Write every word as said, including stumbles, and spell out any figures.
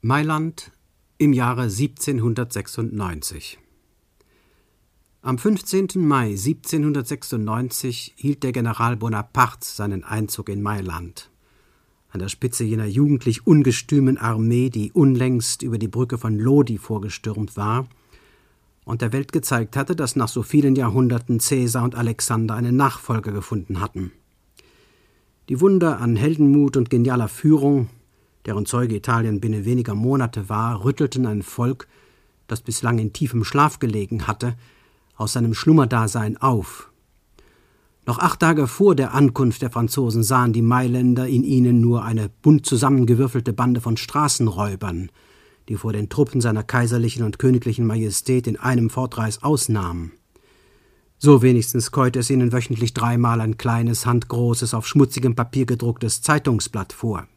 Mailand im Jahre siebzehnhundertsechsundneunzig. Am fünfzehnten Mai siebzehnhundertsechsundneunzig hielt der General Bonaparte seinen Einzug in Mailand. An der Spitze jener jugendlich ungestümen Armee, die unlängst über die Brücke von Lodi vorgestürmt war und der Welt gezeigt hatte, dass nach so vielen Jahrhunderten Caesar und Alexander einen Nachfolger gefunden hatten. Die Wunder an Heldenmut und genialer Führung, deren Zeuge Italien binnen weniger Monate war, rüttelten ein Volk, das bislang in tiefem Schlaf gelegen hatte, aus seinem Schlummerdasein auf. Noch acht Tage vor der Ankunft der Franzosen sahen die Mailänder in ihnen nur eine bunt zusammengewürfelte Bande von Straßenräubern, die vor den Truppen seiner kaiserlichen und königlichen Majestät in einem Fortreiß ausnahmen. So wenigstens käute es ihnen wöchentlich dreimal ein kleines, handgroßes, auf schmutzigem Papier gedrucktes Zeitungsblatt vor.